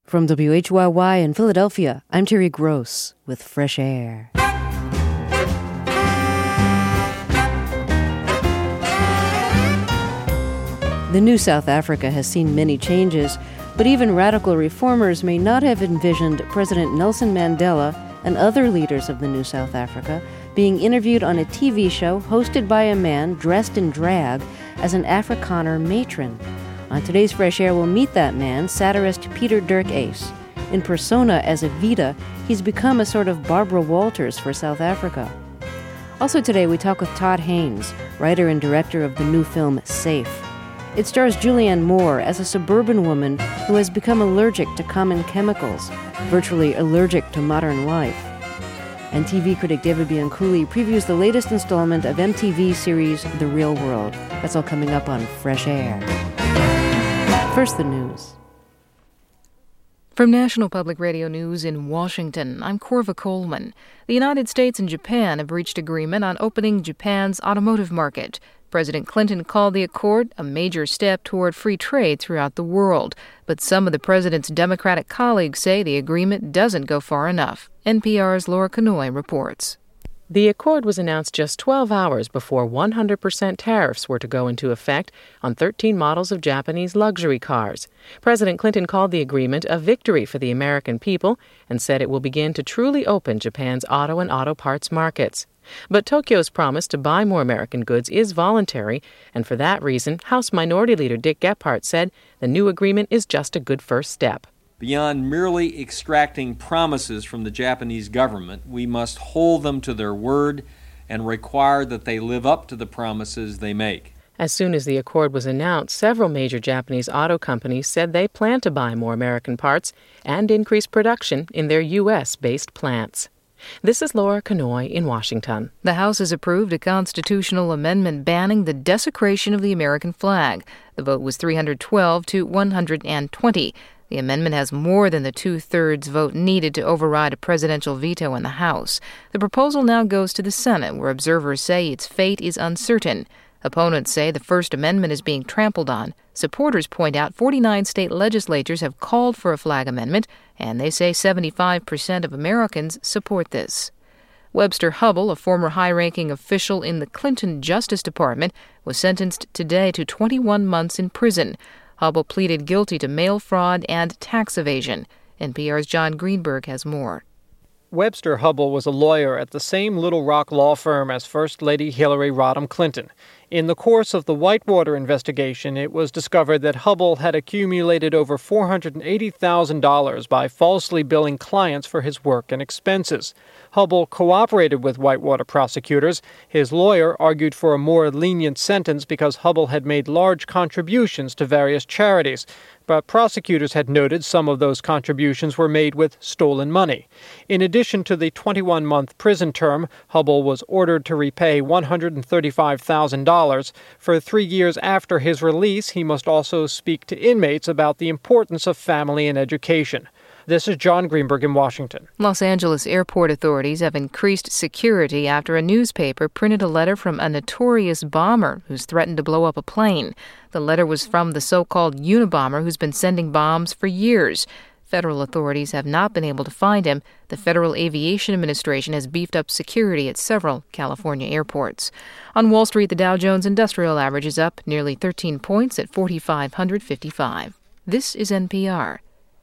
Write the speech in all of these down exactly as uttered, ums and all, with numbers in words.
From W H Y Y in Philadelphia, I'm Terry Gross with Fresh Air. The new South Africa has seen many changes, but even radical reformers may not have envisioned President Nelson Mandela and other leaders of the new South Africa being interviewed on a T V show hosted by a man dressed in drag as an Afrikaner matron. On today's Fresh Air, we'll meet that man, satirist Peter Dirk-Ace. In persona as Evita, he's become a sort of Barbara Walters for South Africa. Also today, we talk with Todd Haynes, writer and director of the new film Safe. It stars Julianne Moore as a suburban woman who has become allergic to common chemicals, virtually allergic to modern life. And T V critic David Bianculli previews the latest installment of M T V series The Real World. That's all coming up on Fresh Air. First, the news. From National Public Radio News in Washington, I'm Corva Coleman. The United States and Japan have reached agreement on opening Japan's automotive market. President Clinton called the accord a major step toward free trade throughout the world. But some of the president's Democratic colleagues say the agreement doesn't go far enough. N P R's Laura Kanoy reports. The accord was announced just twelve hours before one hundred percent tariffs were to go into effect on thirteen models of Japanese luxury cars. President Clinton called the agreement a victory for the American people and said it will begin to truly open Japan's auto and auto parts markets. But Tokyo's promise to buy more American goods is voluntary, and for that reason, House Minority Leader Dick Gephardt said the new agreement is just a good first step. Beyond merely extracting promises from the Japanese government, we must hold them to their word and require that they live up to the promises they make. As soon as the accord was announced, several major Japanese auto companies said they plan to buy more American parts and increase production in their U S-based plants. This is Laura Kanoy in Washington. The House has approved a constitutional amendment banning the desecration of the American flag. The vote was three hundred twelve to one hundred twenty. The amendment has more than the two-thirds vote needed to override a presidential veto in the House. The proposal now goes to the Senate, where observers say its fate is uncertain. Opponents say the First Amendment is being trampled on. Supporters point out forty-nine state legislatures have called for a flag amendment, and they say seventy-five percent of Americans support this. Webster Hubbell, a former high-ranking official in the Clinton Justice Department, was sentenced today to twenty-one months in prison. Hubbell pleaded guilty to mail fraud and tax evasion. N P R's John Greenberg has more. Webster Hubbell was a lawyer at the same Little Rock law firm as First Lady Hillary Rodham Clinton. In the course of the Whitewater investigation, it was discovered that Hubbell had accumulated over four hundred eighty thousand dollars by falsely billing clients for his work and expenses. Hubbell cooperated with Whitewater prosecutors. His lawyer argued for a more lenient sentence because Hubbell had made large contributions to various charities. But prosecutors had noted some of those contributions were made with stolen money. In addition to the twenty-one-month prison term, Hubbell was ordered to repay one hundred thirty-five thousand dollars. For three years after his release, he must also speak to inmates about the importance of family and education. This is John Greenberg in Washington. Los Angeles airport authorities have increased security after a newspaper printed a letter from a notorious bomber who's threatened to blow up a plane. The letter was from the so-called Unabomber who's been sending bombs for years. Federal authorities have not been able to find him. The Federal Aviation Administration has beefed up security at several California airports. On Wall Street, the Dow Jones Industrial Average is up nearly thirteen points at four thousand five hundred fifty-five. This is N P R.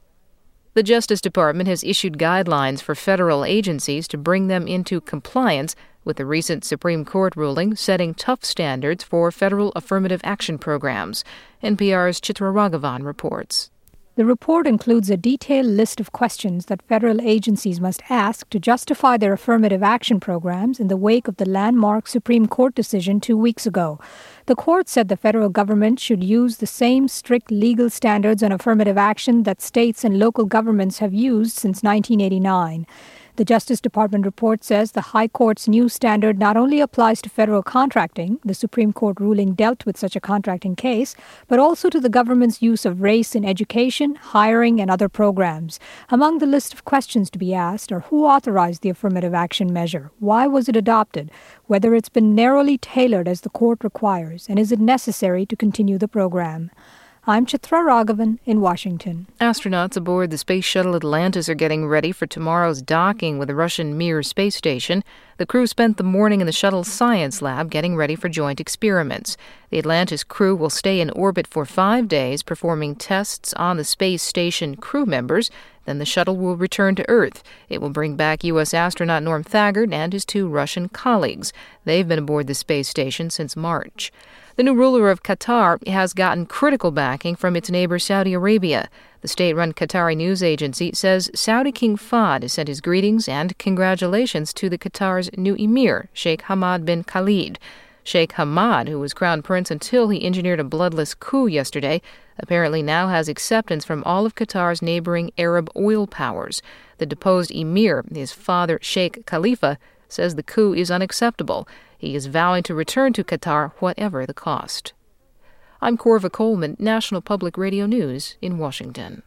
The Justice Department has issued guidelines for federal agencies to bring them into compliance with the recent Supreme Court ruling setting tough standards for federal affirmative action programs. N P R's Chitra Raghavan reports. The report includes a detailed list of questions that federal agencies must ask to justify their affirmative action programs in the wake of the landmark Supreme Court decision two weeks ago. The court said the federal government should use the same strict legal standards on affirmative action that states and local governments have used since nineteen eighty-nine. The Justice Department report says the High Court's new standard not only applies to federal contracting, the Supreme Court ruling dealt with such a contracting case, but also to the government's use of race in education, hiring, and other programs. Among the list of questions to be asked are who authorized the affirmative action measure, why was it adopted, whether it's been narrowly tailored as the court requires, and is it necessary to continue the program. I'm Chitra Raghavan in Washington. Astronauts aboard the Space Shuttle Atlantis are getting ready for tomorrow's docking with the Russian Mir space station. The crew spent the morning in the shuttle's science lab getting ready for joint experiments. The Atlantis crew will stay in orbit for five days, performing tests on the space station crew members. Then the shuttle will return to Earth. It will bring back U S astronaut Norm Thagard and his two Russian colleagues. They've been aboard the space station since March. The new ruler of Qatar has gotten critical backing from its neighbor Saudi Arabia. The state-run Qatari news agency says Saudi King Fahd has sent his greetings and congratulations to the Qatar's new emir, Sheikh Hamad bin Khalid. Sheikh Hamad, who was crowned prince until he engineered a bloodless coup yesterday, apparently now has acceptance from all of Qatar's neighboring Arab oil powers. The deposed emir, his father Sheikh Khalifa, says the coup is unacceptable. He is vowing to return to Qatar, whatever the cost. I'm Corva Coleman, National Public Radio News in Washington.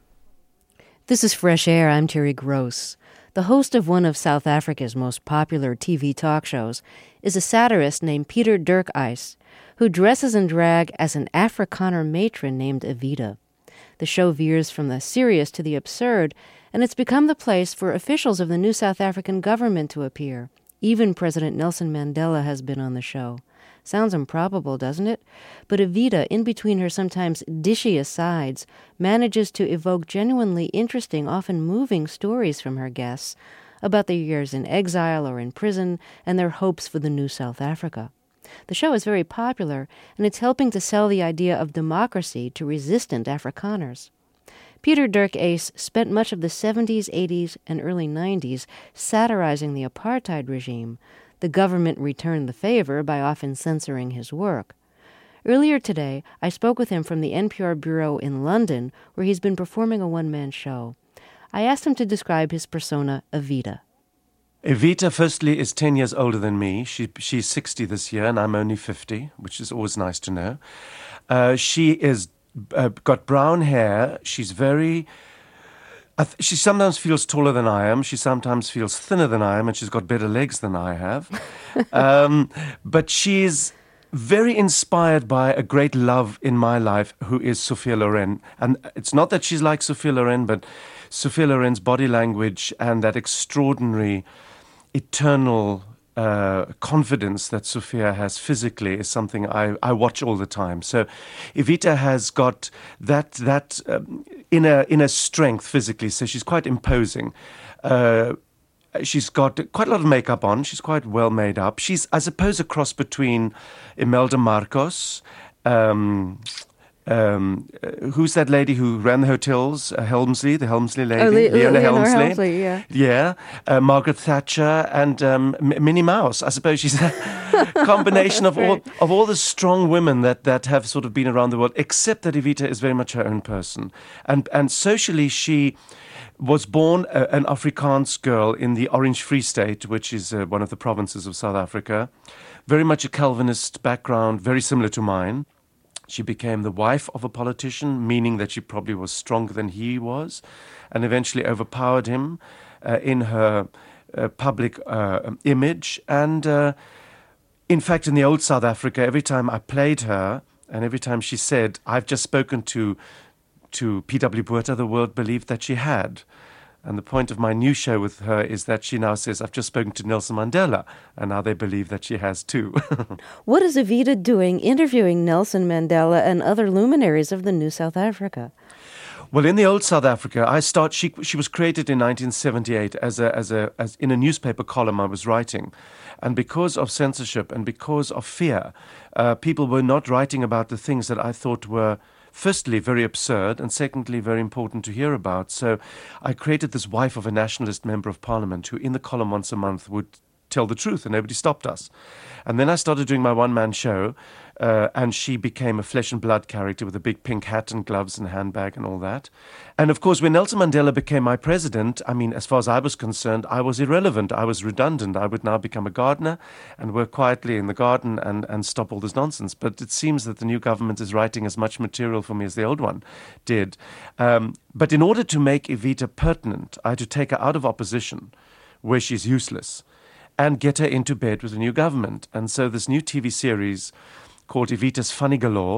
This is Fresh Air. I'm Terry Gross. The host of one of South Africa's most popular T V talk shows is a satirist named Peter Dirk-Eis, who dresses in drag as an Afrikaner matron named Evita. The show veers from the serious to the absurd, and it's become the place for officials of the new South African government to appear. Even President Nelson Mandela has been on the show. Sounds improbable, doesn't it? But Evita, in between her sometimes dishy asides, manages to evoke genuinely interesting, often moving stories from her guests about their years in exile or in prison and their hopes for the new South Africa. The show is very popular, and it's helping to sell the idea of democracy to resistant Afrikaners. Peter Dirk-Eis spent much of the seventies, eighties, and early nineties satirizing the apartheid regime. The government returned the favor by often censoring his work. Earlier today, I spoke with him from the N P R bureau in London, where he's been performing a one-man show. I asked him to describe his persona, Evita. Evita, firstly, is ten years older than me. She, she's sixty this year, and I'm only fifty, which is always nice to know. Uh, she is uh, got brown hair. She's very... I th- she sometimes feels taller than I am. She sometimes feels thinner than I am, and she's got better legs than I have. um, but she's very inspired by a great love in my life, who is Sophia Loren. And it's not that she's like Sophia Loren, but Sophia Loren's body language and that extraordinary, eternal uh, confidence that Sophia has physically is something I, I watch all the time. So Evita has got that that um, inner inner strength physically. So she's quite imposing. Uh, she's got quite a lot of makeup on. She's quite well made up. She's, I suppose, a cross between Imelda Marcos. Um, Um, uh, who's that lady who ran the hotels? Uh, Helmsley, the Helmsley lady, oh, Le- Leona Leonor Helmsley. Helmsley, yeah, yeah. Uh, Margaret Thatcher and um, M- Minnie Mouse. I suppose she's a combination of all of all the strong women that, that have sort of been around the world. Except that Evita is very much her own person, and and socially she was born uh, an Afrikaans girl in the Orange Free State, which is uh, one of the provinces of South Africa. Very much a Calvinist background, very similar to mine. She became the wife of a politician, meaning that she probably was stronger than he was, and eventually overpowered him uh, in her uh, public uh, image. And uh, in fact, in the old South Africa, every time I played her, and every time she said, "I've just spoken to to P W Botha," the world believed that she had. And the point of my new show with her is that she now says, "I've just spoken to Nelson Mandela," and now they believe that she has too. What is Evita doing interviewing Nelson Mandela and other luminaries of the new South Africa? Well, in the old South Africa, I start. She she was created in nineteen seventy-eight as a as a as in a newspaper column I was writing, and because of censorship and because of fear, uh, people were not writing about the things that I thought were, firstly, very absurd, and secondly, very important to hear about. So I created this wife of a nationalist member of parliament who in the column once a month would tell the truth, and nobody stopped us. And then I started doing my one-man show, uh, and she became a flesh and blood character with a big pink hat and gloves and handbag and all that. And of course, when Nelson Mandela became my president, I mean, as far as I was concerned, I was irrelevant. I was redundant. I would now become a gardener and work quietly in the garden and, and stop all this nonsense. But it seems that the new government is writing as much material for me as the old one did. Um, but in order to make Evita pertinent, I had to take her out of opposition, where she's useless, and get her into bed with the new government. And so this new T V series called Evita's Funny Galore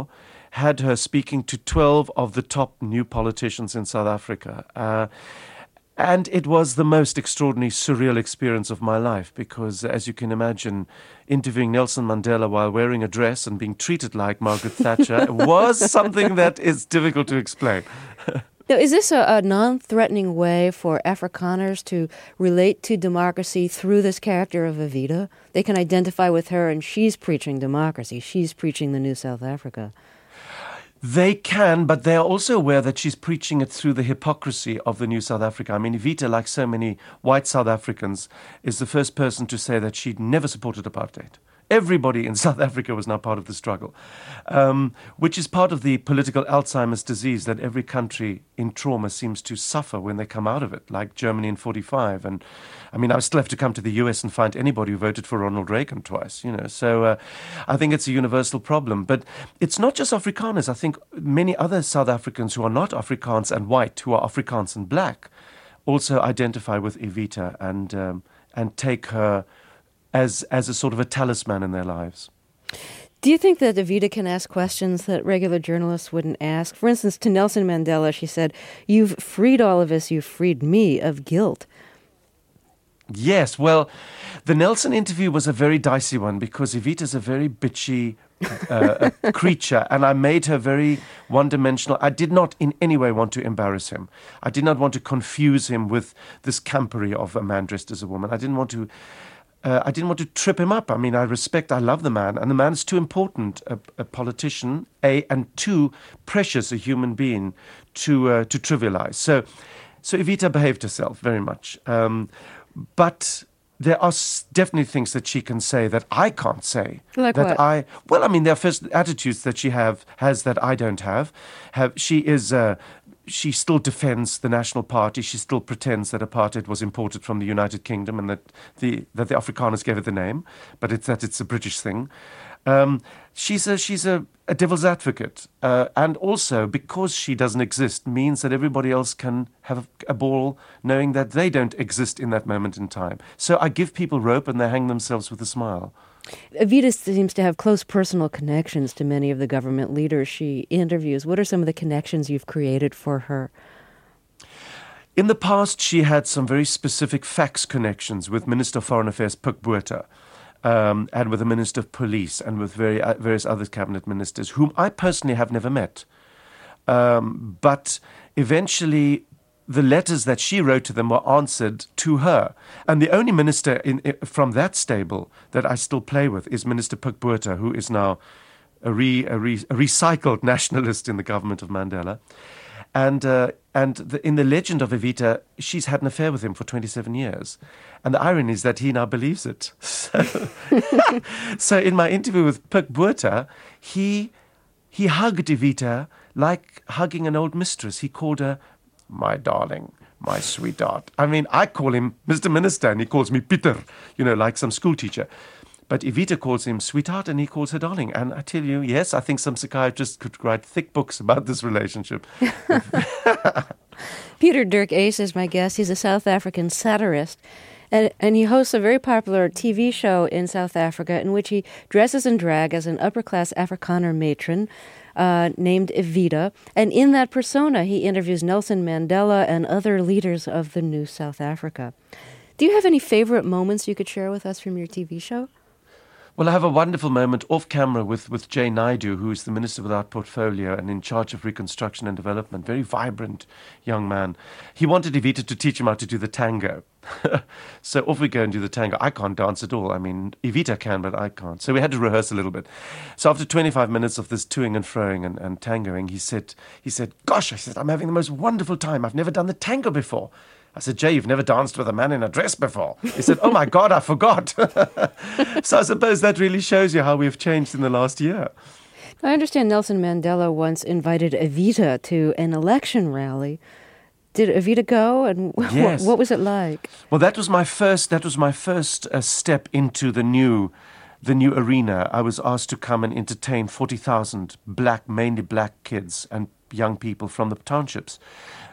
had her speaking to twelve of the top new politicians in South Africa. Uh, and it was the most extraordinary, surreal experience of my life because, as you can imagine, interviewing Nelson Mandela while wearing a dress and being treated like Margaret Thatcher was something that is difficult to explain. Now, is this a, a non-threatening way for Afrikaners to relate to democracy through this character of Evita? They can identify with her, and she's preaching democracy. She's preaching the new South Africa. They can, but they are also aware that she's preaching it through the hypocrisy of the new South Africa. I mean, Evita, like so many white South Africans, is the first person to say that she'd never supported apartheid. Everybody in South Africa was now part of the struggle, um, which is part of the political Alzheimer's disease that every country in trauma seems to suffer when they come out of it, like Germany in forty-five. And I mean, I still have to come to the U S and find anybody who voted for Ronald Reagan twice, you know. So uh, I think it's a universal problem. But it's not just Afrikaners. I think many other South Africans who are not Afrikaans and white, who are Afrikaans and black, also identify with Evita and um, and take her as as a sort of a talisman in their lives. Do you think that Evita can ask questions that regular journalists wouldn't ask? For instance, to Nelson Mandela, she said, "You've freed all of us, you've freed me of guilt." Yes, well, the Nelson interview was a very dicey one because Evita's a very bitchy uh, a creature, and I made her very one-dimensional. I did not in any way want to embarrass him. I did not want to confuse him with this campery of a man dressed as a woman. I didn't want to Uh, I didn't want to trip him up. I mean, I respect, I love the man, and the man is too important a, a politician, A, and too precious a human being to uh, to trivialize. So, so Evita behaved herself very much. Um, but there are s- definitely things that she can say that I can't say. Like that what? I, well, I mean, there are first attitudes that she have has that I don't have. Have she is. Uh, She still defends the National Party. She still pretends that apartheid was imported from the United Kingdom and that the that the Afrikaners gave it the name, but it's that it's a British thing. Um, she's a she's a, a devil's advocate, uh, and also because she doesn't exist means that everybody else can have a, a ball knowing that they don't exist in that moment in time. So I give people rope and they hang themselves with a smile. Evita seems to have close personal connections to many of the government leaders she interviews. What are some of the connections you've created for her? In the past, she had some very specific fax connections with Minister of Foreign Affairs Pik Botha, um, and with the Minister of Police, and with very, uh, various other cabinet ministers, whom I personally have never met. Um, but eventually, the letters that she wrote to them were answered to her. And the only minister in, in, from that stable that I still play with is Minister Pik Botha, who is now a, re, a, re, a recycled nationalist in the government of Mandela. And uh, and the, in the legend of Evita, she's had an affair with him for twenty-seven years. And the irony is that he now believes it. So, so in my interview with Pik Botha, he, he hugged Evita like hugging an old mistress. He called her my darling, my sweetheart. I mean, I call him Mister Minister and he calls me Peter, you know, like some school teacher. But Evita calls him sweetheart and he calls her darling. And I tell you, yes, I think some psychiatrists could write thick books about this relationship. Peter Dirk Ace is my guest. He's a South African satirist. And, and he hosts a very popular T V show in South Africa in which he dresses in drag as an upper-class Afrikaner matron uh, named Evita. And in that persona, he interviews Nelson Mandela and other leaders of the new South Africa. Do you have any favorite moments you could share with us from your T V show? Well, I have a wonderful moment off camera with, with Jay Naidu, who is the Minister without Portfolio and in charge of Reconstruction and Development, very vibrant young man. He wanted Evita to teach him how to do the tango. So off we go and do the tango. I can't dance at all. I mean, Evita can, but I can't. So we had to rehearse a little bit. So after twenty-five minutes of this toing and froing and, and tangoing, he said, he said, gosh, I said, I'm having the most wonderful time. I've never done the tango before. I said, Jay, you've never danced with a man in a dress before. He said, oh my God, I forgot. So I suppose that really shows you how we've changed in the last year. I understand Nelson Mandela once invited Evita to an election rally. Did Evita go, and Yes. what, what was it like? Well, that was my first. That was my first uh, step into the new, the new arena. I was asked to come and entertain forty thousand black, mainly black kids and young people from the townships.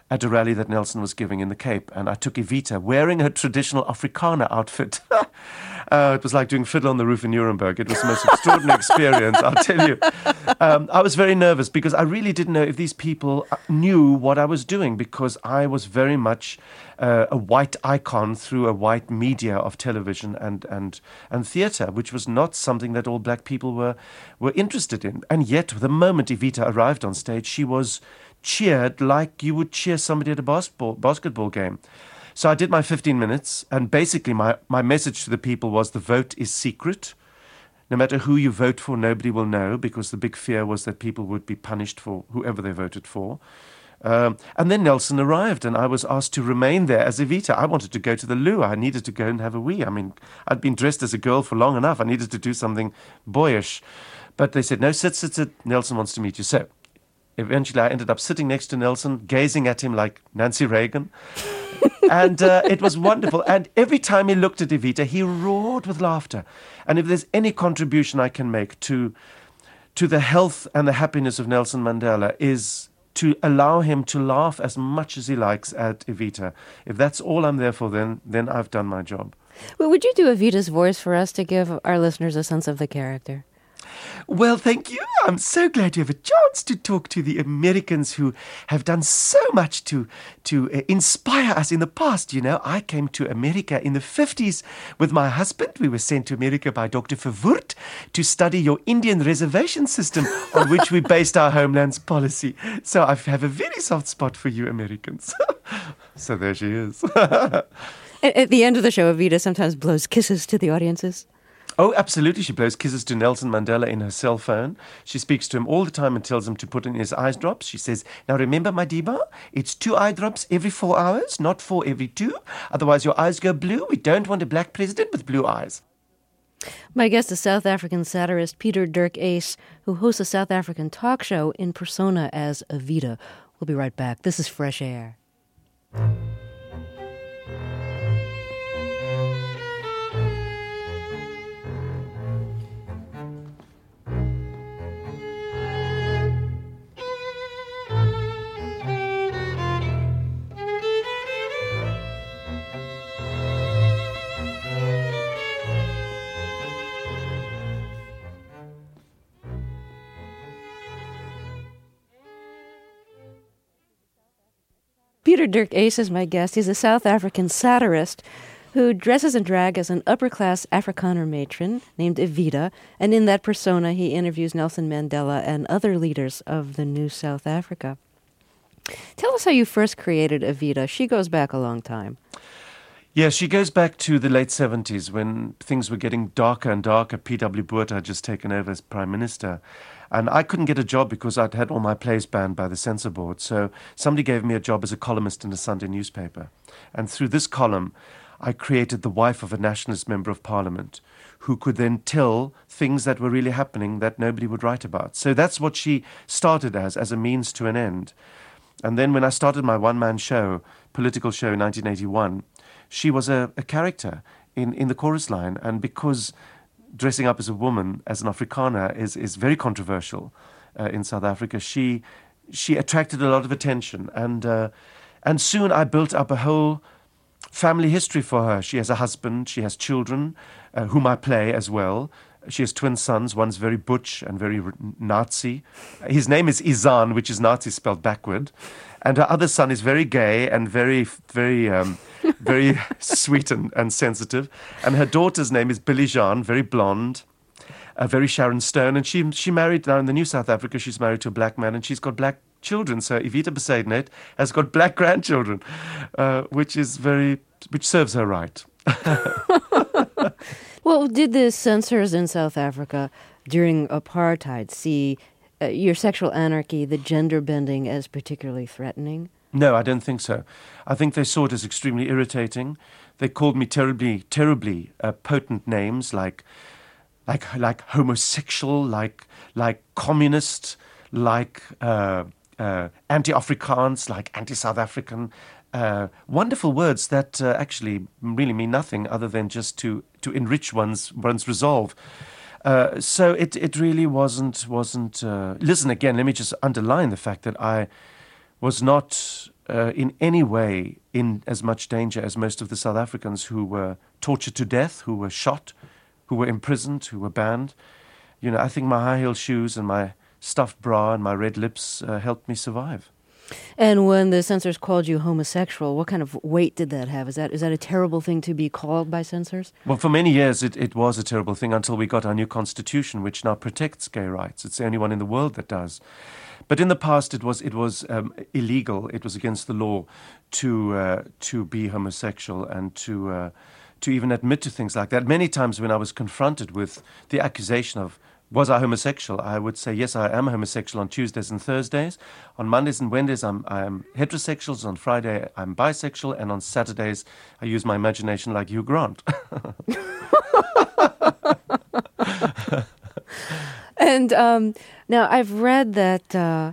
at a rally that Nelson was giving in the Cape, and I took Evita wearing her traditional Afrikaner outfit. uh, it was like doing Fiddle on the Roof in Nuremberg. It was the most extraordinary experience, I'll tell you. Um, I was very nervous because I really didn't know if these people knew what I was doing, because I was very much uh, a white icon through a white media of television and, and, and theatre, which was not something that all black people were, were interested in. And yet, the moment Evita arrived on stage, she was cheered like you would cheer somebody at a basketball basketball game. So I did my fifteen minutes, and basically my, my message to the people was the vote is secret. No matter who you vote for, nobody will know, because the big fear was that people would be punished for whoever they voted for. Um, and then Nelson arrived, and I was asked to remain there as Evita. I wanted to go to the loo. I needed to go and have a wee. I mean, I'd been dressed as a girl for long enough. I needed to do something boyish. But they said, no, sit, sit, sit. Nelson wants to meet you. So eventually I ended up sitting next to Nelson, gazing at him like Nancy Reagan. and uh, it was wonderful. And every time he looked at Evita, he roared with laughter. And if there's any contribution I can make to to the health and the happiness of Nelson Mandela is to allow him to laugh as much as he likes at Evita. If that's all I'm there for, then then I've done my job. Well, would you do Evita's voice for us to give our listeners a sense of the character? Well, thank you. I'm so glad you have a chance to talk to the Americans who have done so much to to uh, inspire us in the past. You know, I came to America in the fifties with my husband. We were sent to America by Doctor Verwoerd to study your Indian reservation system on which we based our homeland's policy. So I have a very soft spot for you Americans. So there she is. At the end of the show, Evita sometimes blows kisses to the audiences. Oh, absolutely. She blows kisses to Nelson Mandela in her cell phone. She speaks to him all the time and tells him to put in his eye drops. She says, now remember, Madiba, it's two eye drops every four hours, not four every two. Otherwise your eyes go blue. We don't want a black president with blue eyes. My guest is South African satirist Peter Dirk Uys, who hosts a South African talk show in persona as Evita. We'll be right back. This is Fresh Air. Peter Dirk Uys is my guest. He's a South African satirist who dresses in drag as an upper-class Afrikaner matron named Evita, and in that persona he interviews Nelson Mandela and other leaders of the new South Africa. Tell us how you first created Evita. She goes back a long time. Yeah, she goes back to the late seventies when things were getting darker and darker. P W Botha had just taken over as Prime Minister. And I couldn't get a job because I'd had all my plays banned by the censor board. So somebody gave me a job as a columnist in a Sunday newspaper. And through this column, I created the wife of a nationalist member of parliament who could then tell things that were really happening that nobody would write about. So that's what she started as, as a means to an end. And then when I started my one-man show, political show in nineteen eighty-one, she was a, a character in, in the chorus line. And because dressing up as a woman, as an Afrikaner, is, is very controversial uh, in South Africa, she she attracted a lot of attention. And, uh, and soon I built up a whole family history for her. She has a husband, she has children, uh, whom I play as well. She has twin sons. One's very butch and very Nazi. His name is Izan, which is Nazi spelled backward. And her other son is very gay and very, very, um, very sweet and, and sensitive. And her daughter's name is Billy Jean, very blonde, uh, very Sharon Stone. And she she married, now in the new South Africa, she's married to a black man and she's got black children. So Evita Besaidnet has got black grandchildren, uh, which is very, which serves her right. Well, did the censors in South Africa during apartheid see uh, your sexual anarchy, the gender bending, as particularly threatening? No, I don't think so. I think they saw it as extremely irritating. They called me terribly, terribly uh, potent names like, like, like homosexual, like, like communist, like uh, uh, anti-Afrikaans, like anti-South African. Uh, wonderful words that uh, actually really mean nothing other than just to, to enrich one's one's resolve. Uh, so it it really wasn't wasn't. Uh, listen again. Let me just underline the fact that I was not uh, in any way in as much danger as most of the South Africans who were tortured to death, who were shot, who were imprisoned, who were banned. You know, I think my high heel shoes and my stuffed bra and my red lips uh, helped me survive. And when the censors called you homosexual, what kind of weight did that have? Is that is that a terrible thing to be called by censors? Well, for many years it, it was a terrible thing until we got our new constitution, which now protects gay rights. It's the only one in the world that does. But in the past, it was it was um, illegal. It was against the law to uh, to be homosexual and to uh, to even admit to things like that. Many times when I was confronted with the accusation of was I homosexual, I would say, yes, I am homosexual on Tuesdays and Thursdays. On Mondays and Wednesdays, I'm, I'm heterosexual. On Friday, I'm bisexual. And on Saturdays, I use my imagination like Hugh Grant. And um, now I've read that uh,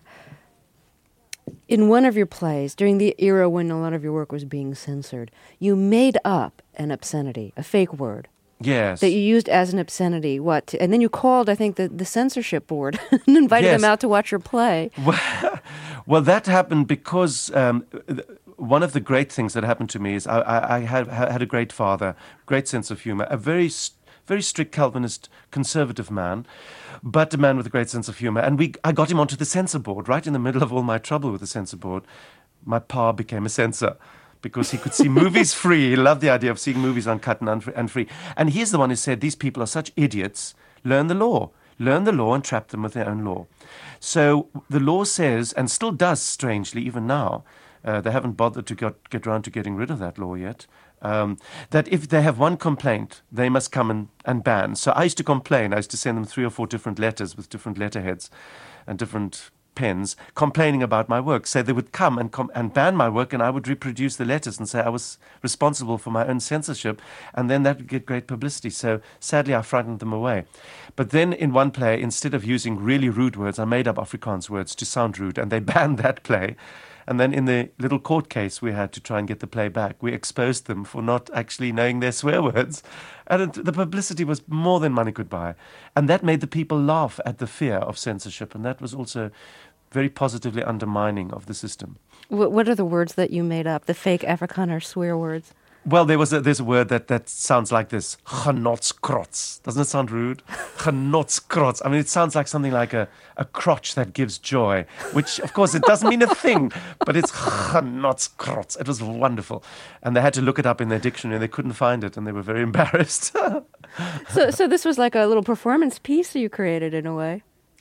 in one of your plays, during the era when a lot of your work was being censored, you made up an obscenity, a fake word. Yes. That you used as an obscenity. What? And then you called, I think, the, the censorship board and invited Yes. them out to watch your play. Well, well that happened because um, one of the great things that happened to me is I, I, I had, had a great father, great sense of humor, a very, very strict Calvinist conservative man, but a man with a great sense of humor. And we, I got him onto the censor board right in the middle of all my trouble with the censor board. My pa became a censor, because he could see movies free. He loved the idea of seeing movies uncut and, unfree, and free. And he's the one who said, these people are such idiots, learn the law. Learn the law and trap them with their own law. So the law says, and still does strangely even now, uh, they haven't bothered to get, get around to getting rid of that law yet, um, that if they have one complaint, they must come and, and ban. So I used to complain. I used to send them three or four different letters with different letterheads and different pens complaining about my work. So they would come and com- and ban my work, and I would reproduce the letters and say I was responsible for my own censorship, and then that would get great publicity. So sadly, I frightened them away. But then in one play, instead of using really rude words, I made up Afrikaans words to sound rude, and they banned that play. And then in the little court case we had to try and get the play back, we exposed them for not actually knowing their swear words. And it, the publicity was more than money could buy. And that made the people laugh at the fear of censorship. And that was also very positively undermining of the system. What, what are the words that you made up, the fake Afrikaner swear words? Well, there was a, there's a word that, that sounds like this, genotskrots. Doesn't it sound rude? Genotskrots. I mean, it sounds like something like a, a crotch that gives joy, which, of course, it doesn't mean a thing, but it's genotskrots. It was wonderful. And they had to look it up in their dictionary, and they couldn't find it, and they were very embarrassed. so, so this was like a little performance piece you created in a way?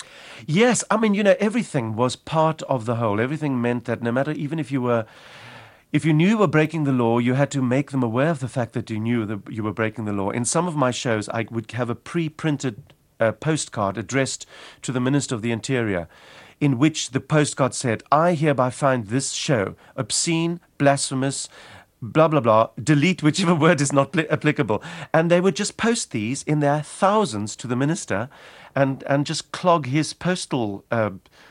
Yes. I mean, you know, everything was part of the whole. Everything meant that no matter, even if you were... If you knew you were breaking the law, you had to make them aware of the fact that you knew that you were breaking the law. In some of my shows, I would have a pre-printed uh, postcard addressed to the Minister of the Interior, in which the postcard said, I hereby find this show obscene, blasphemous, blah, blah, blah, delete whichever word is not pl- applicable. And they would just post these in their thousands to the minister and, and just clog his postal uh,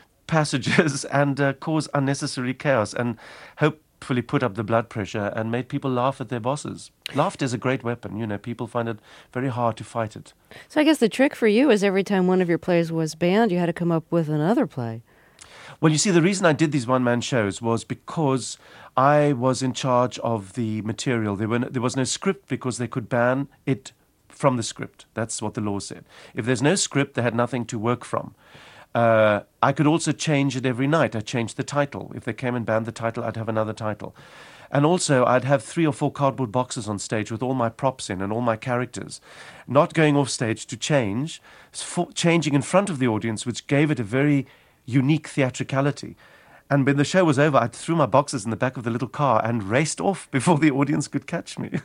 passages and uh, cause unnecessary chaos and hope fully put up the blood pressure and made people laugh at their bosses. Laughter is a great weapon. You know, people find it very hard to fight it. So I guess the trick for you is every time one of your plays was banned, you had to come up with another play. Well, you see, the reason I did these one-man shows was because I was in charge of the material. There, were no, there was no script because they could ban it from the script. That's what the law said. If there's no script, they had nothing to work from. Uh, I could also change it every night. I changed the title. If they came and banned the title, I'd have another title. And also, I'd have three or four cardboard boxes on stage with all my props in and all my characters. Not going off stage to change, for, changing in front of the audience, which gave it a very unique theatricality. And when the show was over, I threw my boxes in the back of the little car and raced off before the audience could catch me.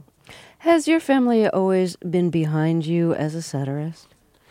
Has your family always been behind you as a satirist?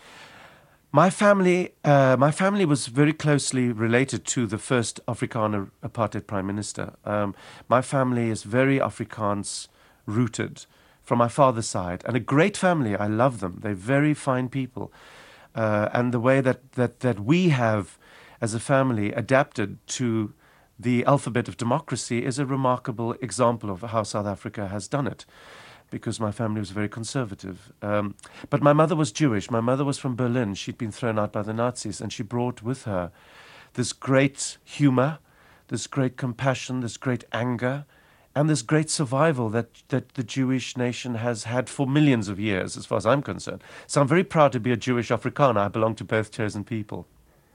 My family, uh, my family was very closely related to the first Afrikaner apartheid prime minister. Um, my family is very Afrikaans rooted from my father's side, and a great family. I love them. They're very fine people, uh, and the way that, that that we have, as a family, adapted to the alphabet of democracy is a remarkable example of how South Africa has done it. Because my family was very conservative. Um, but my mother was Jewish. My mother was from Berlin. She'd been thrown out by the Nazis, and she brought with her this great humor, this great compassion, this great anger, and this great survival that, that the Jewish nation has had for millions of years, as far as I'm concerned. So I'm very proud to be a Jewish Afrikaner. I belong to both chosen people.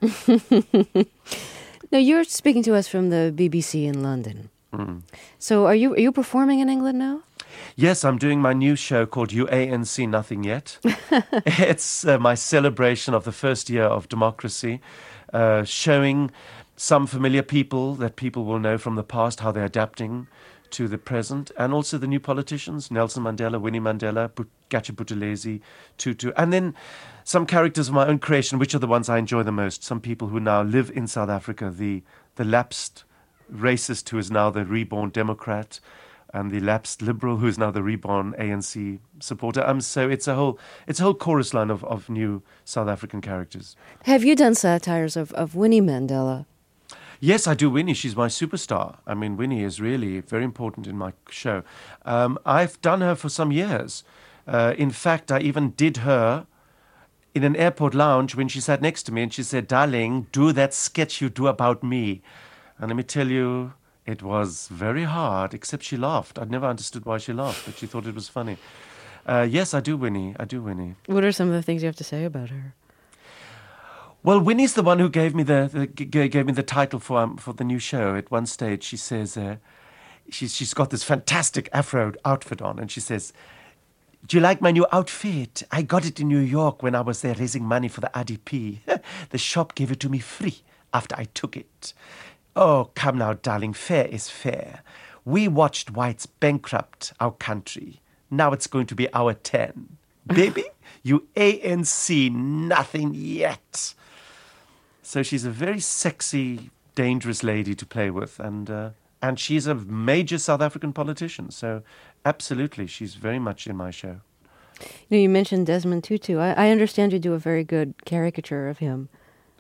Now, you're speaking to us from the B B C in London. Mm. So are you are you performing in England now? Yes, I'm doing my new show called U A N C Nothing Yet. It's uh, my celebration of the first year of democracy, uh, showing some familiar people that people will know from the past, how they're adapting to the present, and also the new politicians, Nelson Mandela, Winnie Mandela, Gatsha Buthelezi, Tutu, and then some characters of my own creation, which are the ones I enjoy the most. Some people who now live in South Africa, the, the lapsed racist who is now the reborn Democrat, and the lapsed liberal who is now the reborn A N C supporter. Um, so it's a whole it's a whole chorus line of, of new South African characters. Have you done satires of, of Winnie Mandela? Yes, I do Winnie. She's my superstar. I mean, Winnie is really very important in my show. Um, I've done her for some years. Uh, in fact, I even did her in an airport lounge when she sat next to me and she said, "Darling, do that sketch you do about me." And let me tell you, it was very hard, except she laughed. I'd never understood why she laughed, but she thought it was funny. Uh, yes, I do Winnie. I do Winnie. What are some of the things you have to say about her? Well, Winnie's the one who gave me the, the g- gave me the title for um, for the new show. At one stage, she says uh, she's she's got this fantastic Afro outfit on, and she says, "Do you like my new outfit? I got it in New York when I was there raising money for the R D P. The shop gave it to me free after I took it. Oh, come now, darling, fair is fair. We watched whites bankrupt our country. Now it's going to be our turn. Baby, you A N C nothing yet." So she's a very sexy, dangerous lady to play with, and uh, and she's a major South African politician. So absolutely, she's very much in my show. You know, you mentioned Desmond Tutu. I, I understand you do a very good caricature of him.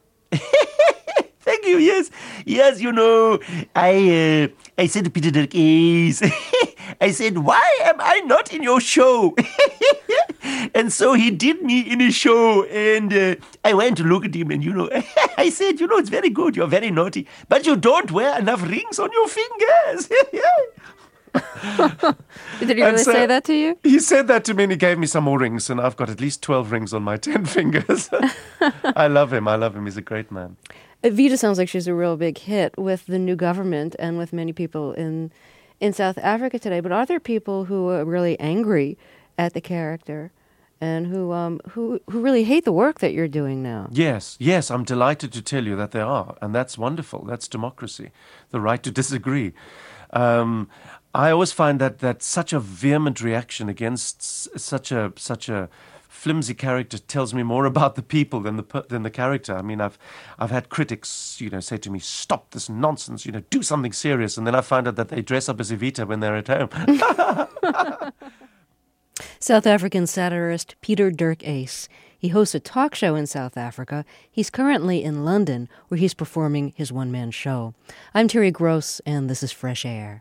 Thank you. Yes, yes. You know, I uh, I said to Peter Dirkes, I said, "Why am I not in your show?" And so he did me in his show, and uh, I went to look at him, and you know, I said, "You know, it's very good. You're very naughty, but you don't wear enough rings on your fingers." Did he really so say that to you? He said that to me, and he gave me some more rings, and I've got at least twelve rings on my ten fingers. I love him. I love him. He's a great man. Vita sounds like she's a real big hit with the new government and with many people in in South Africa today. But are there people who are really angry at the character and who um who who really hate the work that you're doing now? Yes, yes, I'm delighted to tell you that there are, and that's wonderful. That's democracy, the right to disagree. Um, I always find that that such a vehement reaction against s- such a such a flimsy character tells me more about the people than the than the character. I mean, I've I've had critics, you know, say to me, "Stop this nonsense, you know, do something serious," and then I find out that they dress up as Evita when they're at home. South African satirist Peter Dirkes. He hosts a talk show in South Africa. He's currently in London, where he's performing his one-man show. I'm Terry Gross, and this is Fresh Air.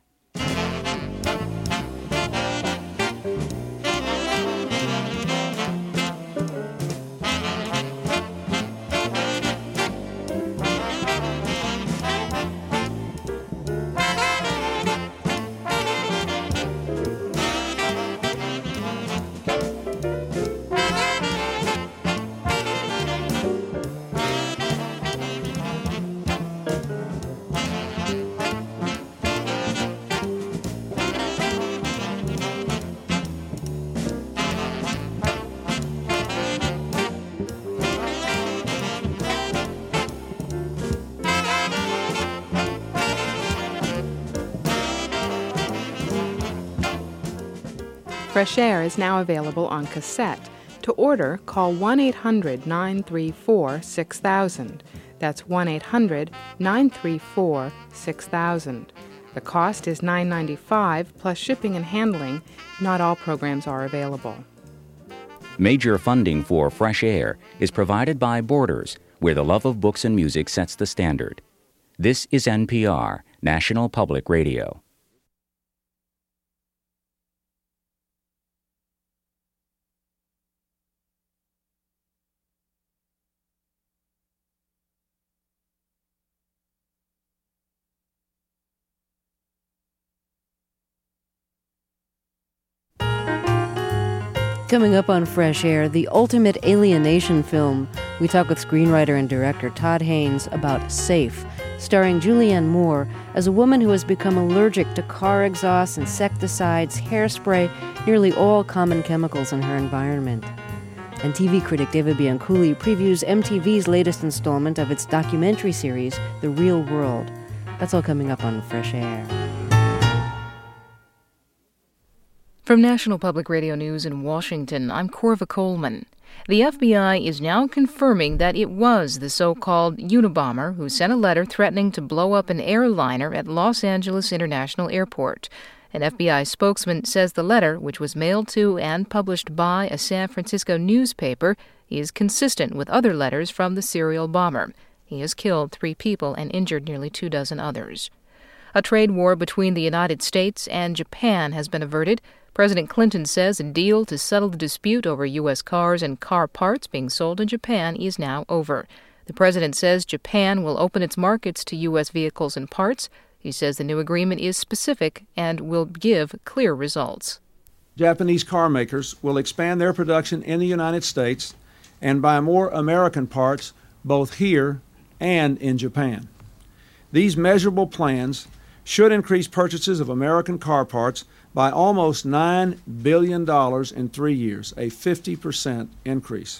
Fresh Air is now available on cassette. To order, call one eight hundred nine three four six thousand. That's one eight hundred nine three four six thousand. The cost is nine dollars and ninety-five cents plus shipping and handling. Not all programs are available. Major funding for Fresh Air is provided by Borders, where the love of books and music sets the standard. This is N P R, National Public Radio. Coming up on Fresh Air, the ultimate alienation film. We talk with screenwriter and director Todd Haynes about Safe, starring Julianne Moore as a woman who has become allergic to car exhausts, insecticides, hairspray, nearly all common chemicals in her environment. And T V critic David Bianculli previews M T V's latest installment of its documentary series, The Real World. That's all coming up on Fresh Air. From National Public Radio News in Washington, I'm Corva Coleman. The F B I is now confirming that it was the so-called Unabomber who sent a letter threatening to blow up an airliner at Los Angeles International Airport. An F B I spokesman says the letter, which was mailed to and published by a San Francisco newspaper, is consistent with other letters from the serial bomber. He has killed three people and injured nearly two dozen others. A trade war between the United States and Japan has been averted. President Clinton says a deal to settle the dispute over U S cars and car parts being sold in Japan is now over. The president says Japan will open its markets to U S vehicles and parts. He says the new agreement is specific and will give clear results. Japanese car makers will expand their production in the United States and buy more American parts both here and in Japan. These measurable plans should increase purchases of American car parts by almost nine billion dollars in three years, a fifty percent increase.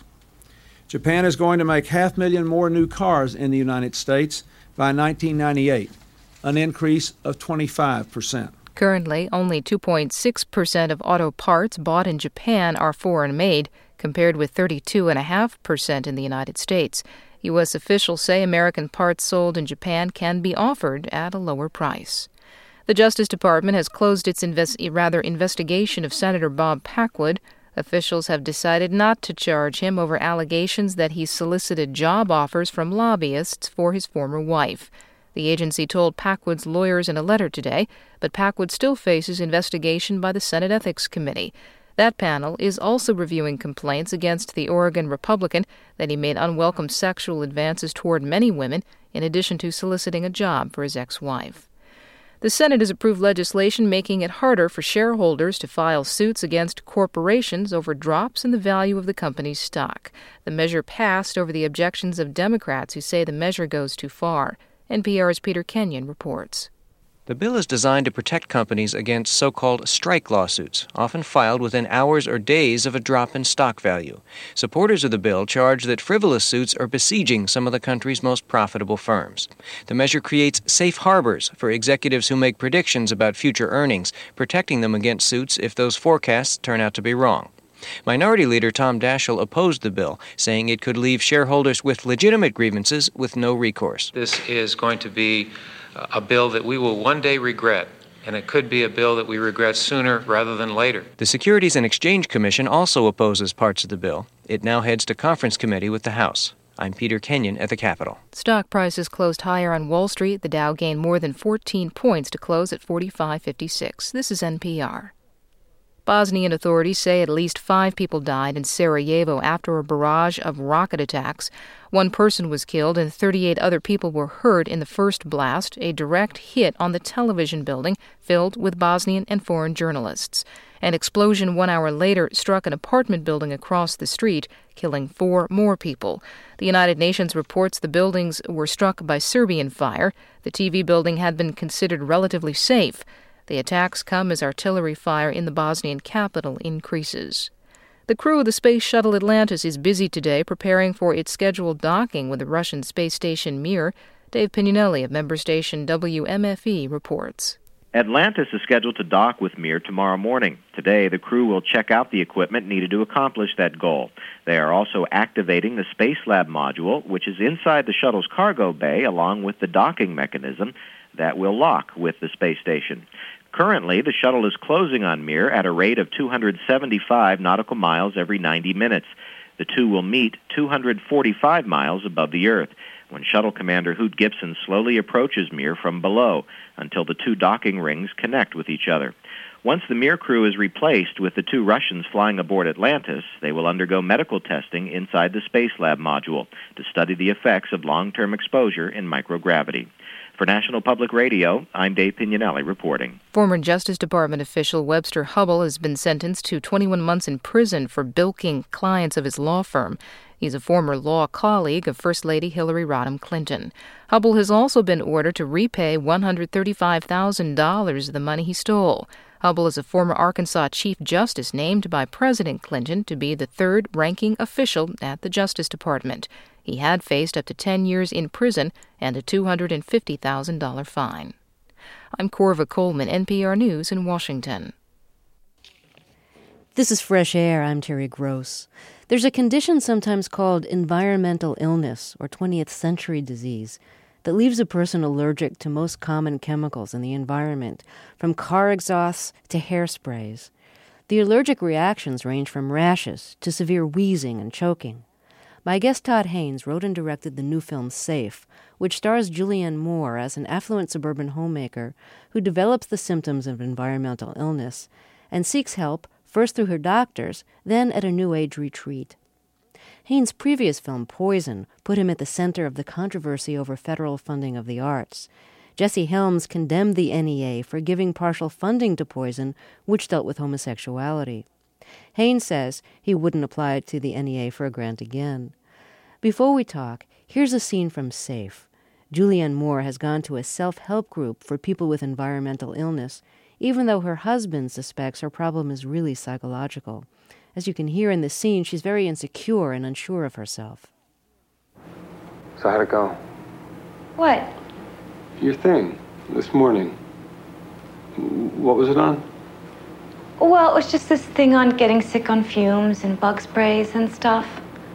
Japan is going to make half a million more new cars in the United States by nineteen ninety-eight, an increase of twenty-five percent. Currently, only two point six percent of auto parts bought in Japan are foreign-made, compared with thirty-two point five percent in the United States. U S officials say American parts sold in Japan can be offered at a lower price. The Justice Department has closed its invest- rather investigation of Senator Bob Packwood. Officials have decided not to charge him over allegations that he solicited job offers from lobbyists for his former wife. The agency told Packwood's lawyers in a letter today, but Packwood still faces investigation by the Senate Ethics Committee. That panel is also reviewing complaints against the Oregon Republican that he made unwelcome sexual advances toward many women, in addition to soliciting a job for his ex-wife. The Senate has approved legislation making it harder for shareholders to file suits against corporations over drops in the value of the company's stock. The measure passed over the objections of Democrats who say the measure goes too far. N P R's Peter Kenyon reports. The bill is designed to protect companies against so-called strike lawsuits, often filed within hours or days of a drop in stock value. Supporters of the bill charge that frivolous suits are besieging some of the country's most profitable firms. The measure creates safe harbors for executives who make predictions about future earnings, protecting them against suits if those forecasts turn out to be wrong. Minority Leader Tom Daschle opposed the bill, saying it could leave shareholders with legitimate grievances with no recourse. This is going to be a bill that we will one day regret, and it could be a bill that we regret sooner rather than later. The Securities and Exchange Commission also opposes parts of the bill. It now heads to conference committee with the House. I'm Peter Kenyon at the Capitol. Stock prices closed higher on Wall Street. The Dow gained more than fourteen points to close at forty-five fifty-six. This is N P R. Bosnian authorities say at least five people died in Sarajevo after a barrage of rocket attacks. One person was killed and thirty-eight other people were hurt in the first blast, a direct hit on the television building filled with Bosnian and foreign journalists. An explosion one hour later struck an apartment building across the street, killing four more people. The United Nations reports the buildings were struck by Serbian fire. The T V building had been considered relatively safe. The attacks come as artillery fire in the Bosnian capital increases. The crew of the Space Shuttle Atlantis is busy today preparing for its scheduled docking with the Russian space station Mir. Dave Pignanelli of member station W M F E reports. Atlantis is scheduled to dock with Mir tomorrow morning. Today, the crew will check out the equipment needed to accomplish that goal. They are also activating the Space Lab module, which is inside the shuttle's cargo bay, along with the docking mechanism that will lock with the space station. Currently, the shuttle is closing on Mir at a rate of two hundred seventy-five nautical miles every ninety minutes. The two will meet two hundred forty-five miles above the Earth when Shuttle Commander Hoot Gibson slowly approaches Mir from below until the two docking rings connect with each other. Once the Mir crew is replaced with the two Russians flying aboard Atlantis, they will undergo medical testing inside the Space Lab module to study the effects of long-term exposure in microgravity. For National Public Radio, I'm Dave Pignanelli reporting. Former Justice Department official Webster Hubbell has been sentenced to twenty-one months in prison for bilking clients of his law firm. He's a former law colleague of First Lady Hillary Rodham Clinton. Hubbell has also been ordered to repay one hundred thirty-five thousand dollars of the money he stole. Hubbell is a former Arkansas Chief Justice named by President Clinton to be the third-ranking official at the Justice Department. He had faced up to ten years in prison and a two hundred fifty thousand dollars fine. I'm Corva Coleman, N P R News in Washington. This is Fresh Air. I'm Terry Gross. There's a condition sometimes called environmental illness or twentieth century disease that leaves a person allergic to most common chemicals in the environment, from car exhausts to hairsprays. The allergic reactions range from rashes to severe wheezing and choking. My guest Todd Haynes wrote and directed the new film Safe, which stars Julianne Moore as an affluent suburban homemaker who develops the symptoms of environmental illness and seeks help first through her doctors, then at a New Age retreat. Haynes' previous film, Poison, put him at the center of the controversy over federal funding of the arts. Jesse Helms condemned the N E A for giving partial funding to Poison, which dealt with homosexuality. Haynes says he wouldn't apply to the N E A for a grant again. Before we talk, here's a scene from Safe. Julianne Moore has gone to a self-help group for people with environmental illness, even though her husband suspects her problem is really psychological. As you can hear in the scene, she's very insecure and unsure of herself. So how'd it go? What? Your thing, this morning. What was it on? Well, it was just this thing on getting sick on fumes and bug sprays and stuff.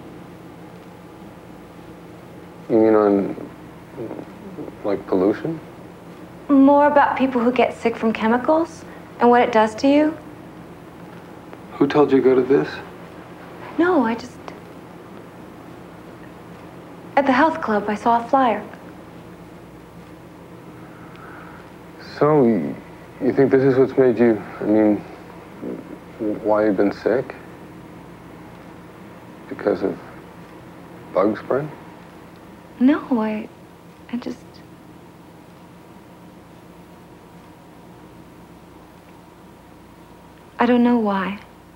You mean on, like, pollution? More about people who get sick from chemicals and what it does to you. Who told you to go to this? No, I just... At the health club, I saw a flyer. So, you think this is what's made you, I mean, why you've been sick? Because of bug spray? No, I... I just... I don't know why.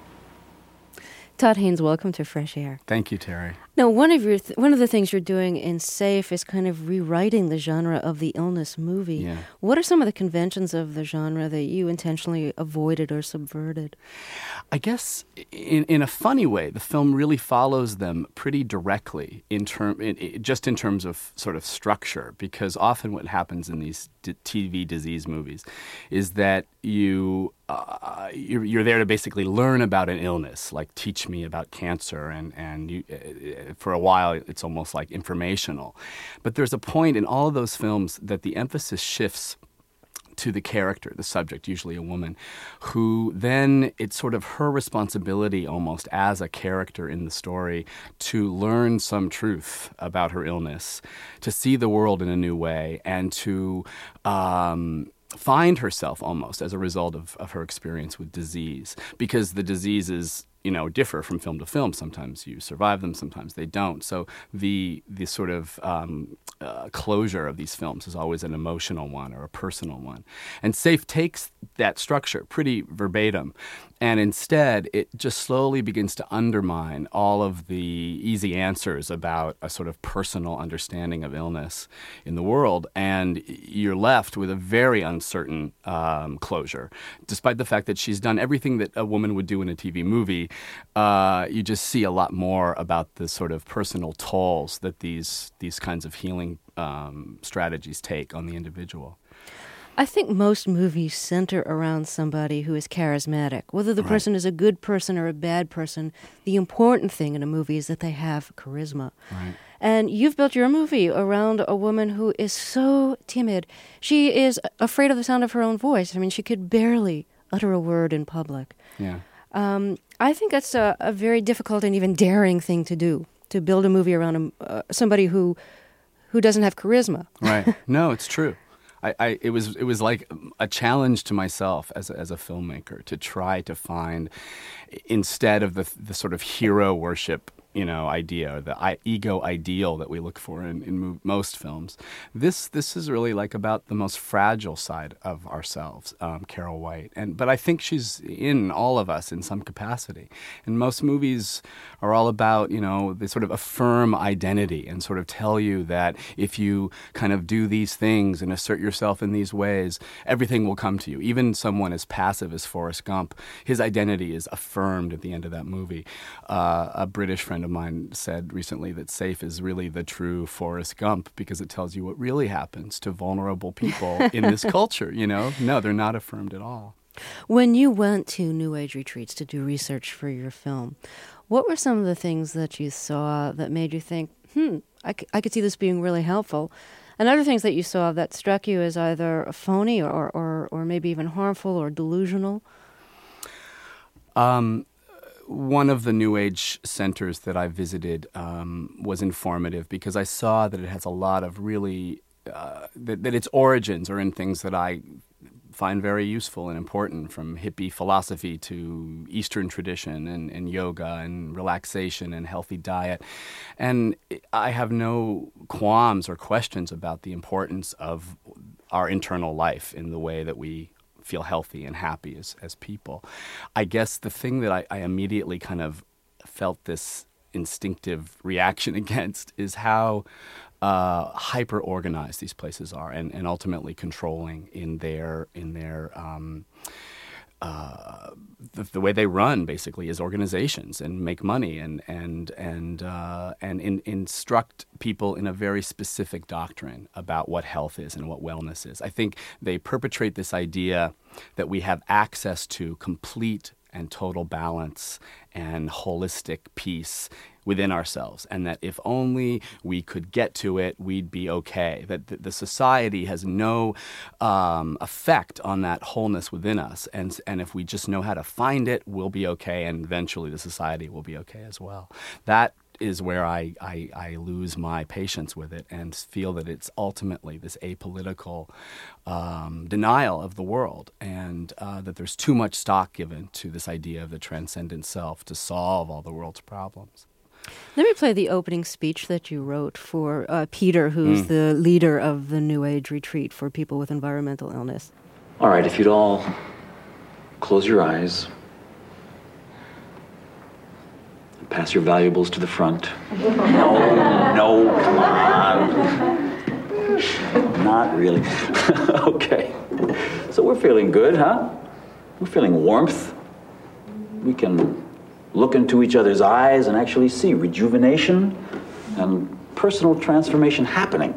Todd Haynes, welcome to Fresh Air. Thank you, Terry. Now, one of your th- one of the things you're doing in Safe is kind of rewriting the genre of the illness movie. Yeah. What are some of the conventions of the genre that you intentionally avoided or subverted? I guess in in a funny way, the film really follows them pretty directly in term, in, in, just in terms of sort of structure. Because often what happens in these d- T V disease movies is that you uh, you're, you're there to basically learn about an illness, like teach me about cancer, and and you. Uh, for a while, it's almost like informational. But there's a point in all of those films that the emphasis shifts to the character, the subject, usually a woman, who then it's sort of her responsibility almost as a character in the story to learn some truth about her illness, to see the world in a new way, and to um, find herself almost as a result of, of her experience with disease. Because the disease is, you know, differ from film to film. Sometimes you survive them, sometimes they don't. So the the sort of um, uh, closure of these films is always an emotional one or a personal one. And Safe takes that structure pretty verbatim, and instead it just slowly begins to undermine all of the easy answers about a sort of personal understanding of illness in the world, and you're left with a very uncertain um, closure. Despite the fact that she's done everything that a woman would do in a T V movie, Uh, you just see a lot more about the sort of personal tolls that these these kinds of healing um, strategies take on the individual. I think most movies center around somebody who is charismatic. Whether the Right. person is a good person or a bad person, the important thing in a movie is that they have charisma. Right. And you've built your movie around a woman who is so timid. She is afraid of the sound of her own voice. I mean, she could barely utter a word in public. Yeah. Um, I think that's a, a very difficult and even daring thing to do, to build a movie around a, uh, somebody who who doesn't have charisma. Right. No, it's true. I, I it was it was like a challenge to myself as a, as a filmmaker to try to find, instead of the the sort of hero worship you know, idea, or the I- ego ideal that we look for in, in mo- most films. This this is really like about the most fragile side of ourselves, um, Carol White. And but I think she's in all of us in some capacity. And most movies are all about, you know, they sort of affirm identity and sort of tell you that if you kind of do these things and assert yourself in these ways, everything will come to you. Even someone as passive as Forrest Gump, his identity is affirmed at the end of that movie. Uh, a British friend of mine said recently that SAFE is really the true Forrest Gump because it tells you what really happens to vulnerable people in this culture, you know? No, they're not affirmed at all. When you went to New Age retreats to do research for your film, what were some of the things that you saw that made you think, hmm, I, c- I could see this being really helpful? And other things that you saw that struck you as either phony or, or, or maybe even harmful or delusional? Um... One of the New Age centers that I visited um, was informative because I saw that it has a lot of really, uh, that, that its origins are in things that I find very useful and important, from hippie philosophy to Eastern tradition and, and yoga and relaxation and healthy diet. And I have no qualms or questions about the importance of our internal life in the way that we feel healthy and happy as, as people. I guess the thing that I, I immediately kind of felt this instinctive reaction against is how uh, hyper-organized these places are and, and ultimately controlling in their, in their um, uh, the, the way they run, basically, as organizations and make money and and and uh, and in, instruct people in a very specific doctrine about what health is and what wellness is. I think they perpetrate this idea that we have access to complete and total balance and holistic peace within ourselves, and that if only we could get to it, we'd be okay. That the, the society has no um, effect on that wholeness within us, and and if we just know how to find it, we'll be okay, and eventually the society will be okay as well. That is where I, I, I lose my patience with it and feel that it's ultimately this apolitical um, denial of the world, and uh, that there's too much stock given to this idea of the transcendent self to solve all the world's problems. Let me play the opening speech that you wrote for uh, Peter, who's mm. the leader of the New Age retreat for people with environmental illness. All right, if you'd all close your eyes, pass your valuables to the front. No, no, come on. Not really. Okay. So we're feeling good, huh? We're feeling warmth. We can look into each other's eyes and actually see rejuvenation and personal transformation happening.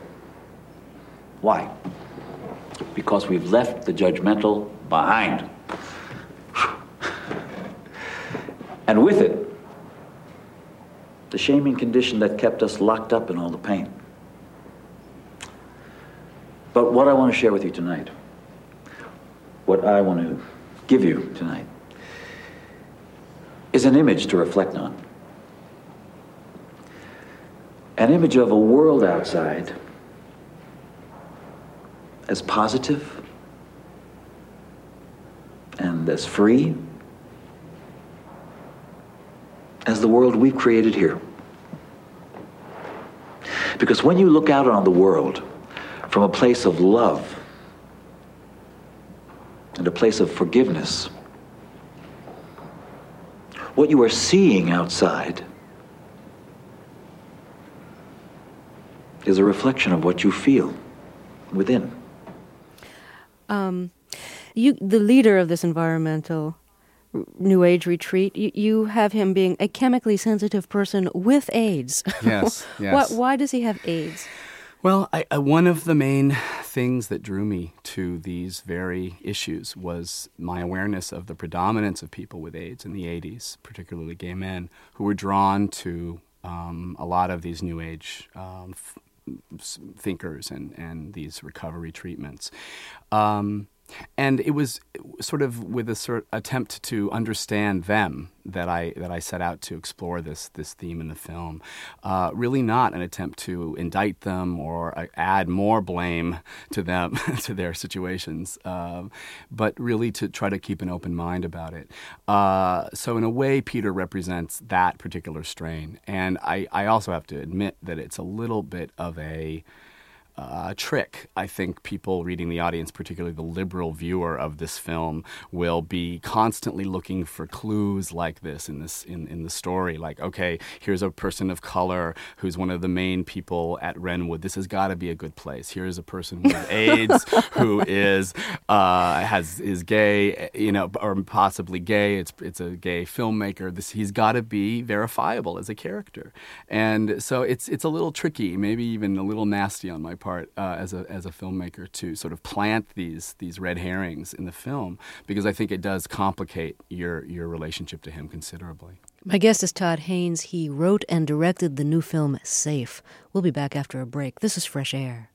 Why? Because we've left the judgmental behind. And with it, the shaming condition that kept us locked up in all the pain. But what I want to share with you tonight, what I want to give you tonight, is an image to reflect on. An image of a world outside as positive and as free as the world we've created here. Because when you look out on the world from a place of love and a place of forgiveness, what you are seeing outside is a reflection of what you feel within. Um, you, the leader of this environmental New Age retreat, you, you have him being a chemically sensitive person with AIDS. Yes, yes. What, why does he have AIDS? Well, I, I, one of the main things that drew me to these very issues was my awareness of the predominance of people with AIDS in the eighties, particularly gay men, who were drawn to um, a lot of these New Age um, f- thinkers and, and these recovery treatments. Um, And it was sort of with a sort of attempt to understand them that I that I set out to explore this this theme in the film. Uh, really not an attempt to indict them or uh, add more blame to them, to their situations, uh, but really to try to keep an open mind about it. Uh, so in a way, Peter represents that particular strain. And I, I also have to admit that it's a little bit of a Uh, trick. I think people reading the audience, particularly the liberal viewer of this film, will be constantly looking for clues like this in this in, in the story. Like, okay, here's a person of color who's one of the main people at Renwood. This has got to be a good place. Here's a person with AIDS who is uh, has is gay, you know, or possibly gay. It's it's a gay filmmaker. This he's got to be verifiable as a character, and so it's it's a little tricky, maybe even a little nasty on my part. Uh, as a as a filmmaker to sort of plant these these red herrings in the film, because I think it does complicate your your relationship to him considerably. My guest is Todd Haynes. He wrote and directed the new film Safe. We'll be back after a break. This is Fresh Air.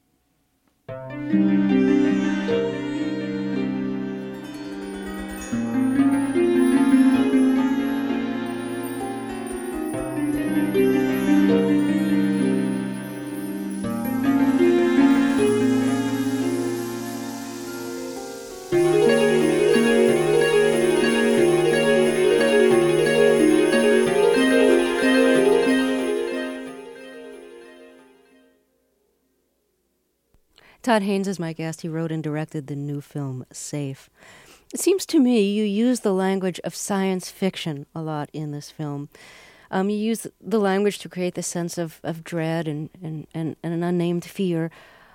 Todd Haynes is my guest. He wrote and directed the new film Safe. It seems to me you use the language of science fiction a lot in this film. Um, you use the language to create the sense of, of dread and, and, and, and an unnamed fear.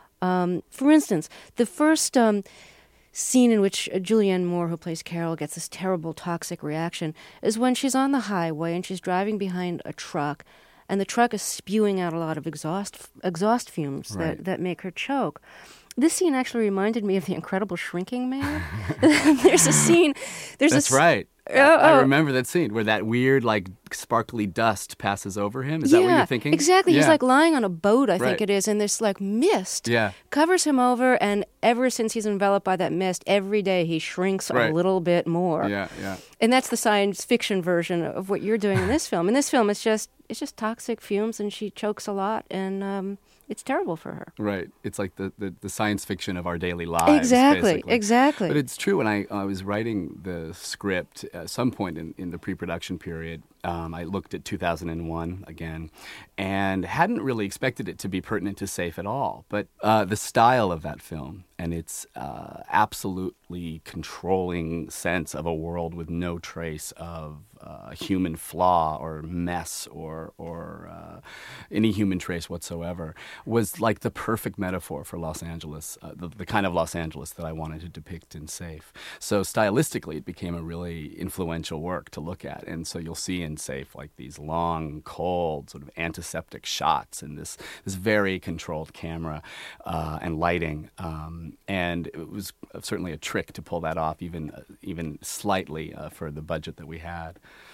Um, for instance, the first um, scene in which Julianne Moore, who plays Carol, gets this terrible toxic reaction is when she's on the highway and she's driving behind a truck, and the truck is spewing out a lot of exhaust exhaust fumes Right. that, that make her choke. This scene actually reminded me of The Incredible Shrinking Man. There's a scene. There's That's a, right. Oh, I oh. remember that scene where that weird, like, sparkly dust passes over him. Is yeah, that what you're thinking? Exactly. He's Yeah. like lying on a boat, I think Right. it is, and this like mist Yeah. covers him over, and ever since he's enveloped by that mist, every day he shrinks Right. a little bit more. Yeah, yeah. And that's the science fiction version of what you're doing in this film. In this film, it's just it's just toxic fumes, and she chokes a lot, and um, it's terrible for her. Right. It's like the, the, the science fiction of our daily lives. Exactly, basically. exactly. But it's true. When I, I was writing the script, at some point in, in the pre-production period, um, I looked at two thousand one again and hadn't really expected it to be pertinent to Safe at all. But uh, the style of that film and its uh, absolutely controlling sense of a world with no trace of uh, human flaw or mess or, or uh, any human trace whatsoever was like the perfect metaphor for Los Angeles, uh, the, the kind of Los Angeles that I wanted to depict in Safe. So stylistically, it became a really influential work to look at. And so you'll see in Safe like these long, cold, sort of antiseptic shots and this, this very controlled camera uh, and lighting. Um, and it was certainly a trick to pull that off, even, uh, even slightly uh, for the budget that we had.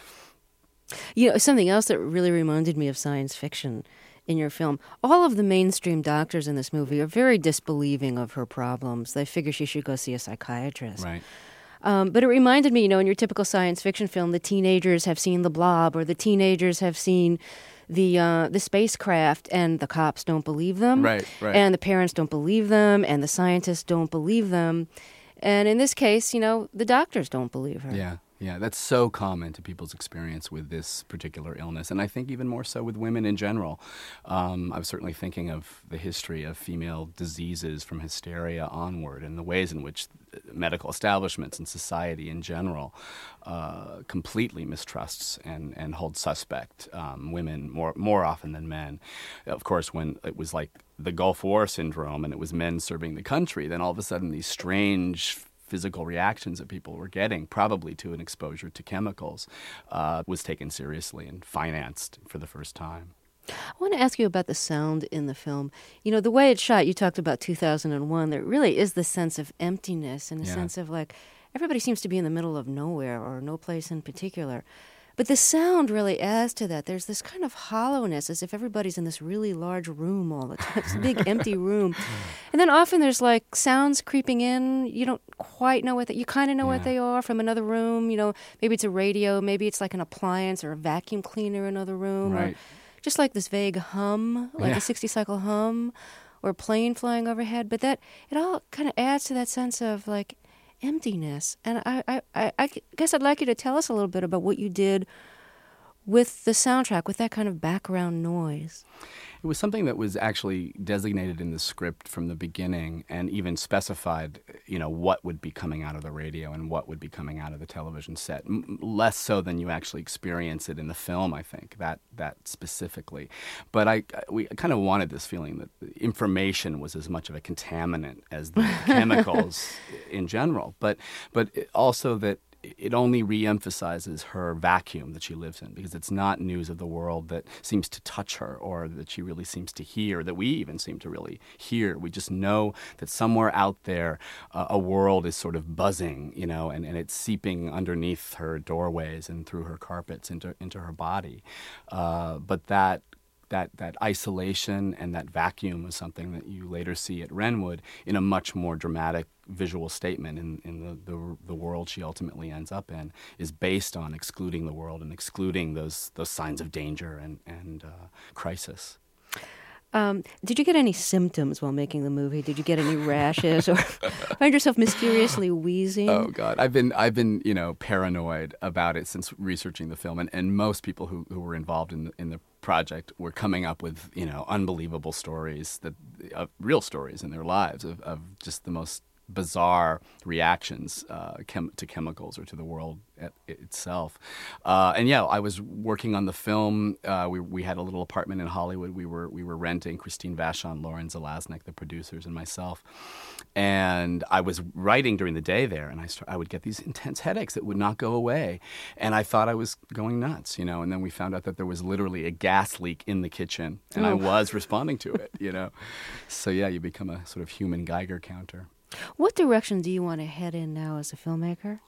You know, something else that really reminded me of science fiction in your film, all of the mainstream doctors in this movie are very disbelieving of her problems. They figure she should go see a psychiatrist. Right. Um, but it reminded me, you know, in your typical science fiction film, the teenagers have seen the blob, or the teenagers have seen the uh, the spacecraft, and the cops don't believe them. Right, right. And the parents don't believe them, and the scientists don't believe them. And in this case, you know, the doctors don't believe her. Yeah. Yeah, that's so common to people's experience with this particular illness, and I think even more so with women in general. Um, I was certainly thinking of the history of female diseases from hysteria onward and the ways in which medical establishments and society in general uh, completely mistrusts and, and holds suspect um, women more, more often than men. Of course, when it was like the Gulf War syndrome and it was men serving the country, then all of a sudden these strange physical reactions that people were getting, probably to an exposure to chemicals, uh, was taken seriously and financed for the first time. I want to ask you about the sound in the film. You know, the way it's shot, you talked about two thousand one, there really is this sense of emptiness and a Yeah. sense of like, everybody seems to be in the middle of nowhere or no place in particular. But the sound really adds to that. There's this kind of hollowness, as if everybody's in this really large room all the time. It's a big empty room. And then often there's like sounds creeping in. You don't quite know what they, you kind of know yeah. what they are from another room. You know, maybe it's a radio, maybe it's like an appliance or a vacuum cleaner in another room. Right. Or just like this vague hum, like yeah. a sixty cycle hum, or a plane flying overhead. But that, it all kind of adds to that sense of like emptiness. And I, I, I, I guess I'd like you to tell us a little bit about what you did with the soundtrack, with that kind of background noise. It was something that was actually designated in the script from the beginning and even specified, you know, what would be coming out of the radio and what would be coming out of the television set. M- less so than you actually experience it in the film, I think, that that specifically. But I, we kind of wanted this feeling that information was as much of a contaminant as the chemicals in general. But, but also that it only reemphasizes her vacuum that she lives in, because it's not news of the world that seems to touch her or that she really seems to hear, that we even seem to really hear. We just know that somewhere out there uh, a world is sort of buzzing, you know, and, and it's seeping underneath her doorways and through her carpets into into her body. Uh, but that That that isolation and that vacuum is something that you later see at Wrenwood in a much more dramatic visual statement in, in the, the the world she ultimately ends up in, is based on excluding the world and excluding those those signs of danger and, and uh, crisis. Um, did you get any symptoms while making the movie? Did you get any rashes or find yourself mysteriously wheezing? Oh God, I've been I've been you know paranoid about it since researching the film, and, and most people who, who were involved in the, in the project were coming up with you know unbelievable stories, that uh, real stories in their lives of, of just the most bizarre reactions uh, chem- to chemicals or to the world at, itself. Uh, and yeah, I was working on the film. Uh, we we had a little apartment in Hollywood. We were we were renting. Christine Vachon, Lauren Zalaznik, the producers, and myself. And I was writing during the day there, and I st- I would get these intense headaches that would not go away, and I thought I was going nuts, you know. And then we found out that there was literally a gas leak in the kitchen, and oh. I was responding to it, you know. So yeah, you become a sort of human Geiger counter. What direction do you want to head in now as a filmmaker?